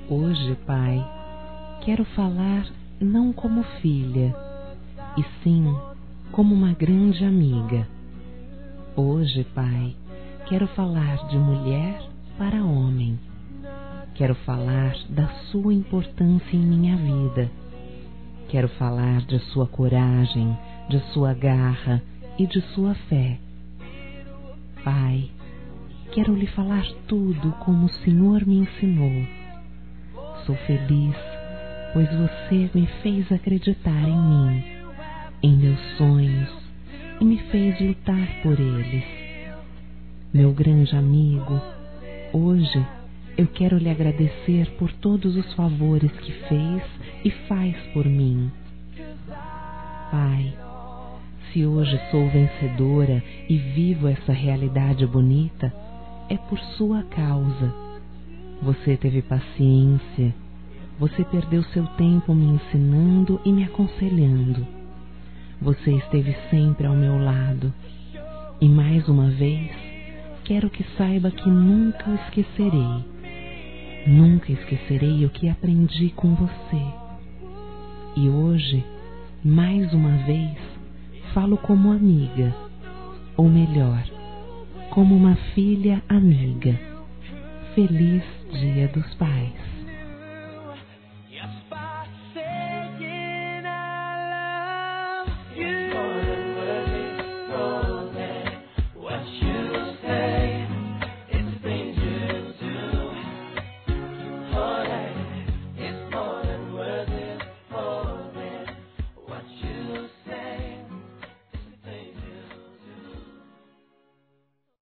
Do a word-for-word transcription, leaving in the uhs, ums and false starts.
Hoje, Pai, quero falar não como filha, e sim como uma grande amiga. Hoje, Pai, quero falar de mulher para homem. Quero falar da sua importância em minha vida. Quero falar de sua coragem, de sua garra e de sua fé. Pai, quero lhe falar tudo como o Senhor me ensinou. Sou feliz, pois você me fez acreditar em mim, em meus sonhos, e me fez lutar por eles. Meu grande amigo, hoje eu quero lhe agradecer por todos os favores que fez e faz por mim. Pai, se hoje sou vencedora e vivo essa realidade bonita, é por sua causa. Você teve paciência, você perdeu seu tempo me ensinando e me aconselhando. Você esteve sempre ao meu lado. E mais uma vez, quero que saiba que nunca o esquecerei. Nunca esquecerei o que aprendi com você. E hoje, mais uma vez, falo como amiga, ou melhor, como uma filha amiga. Feliz Dia dos Pais.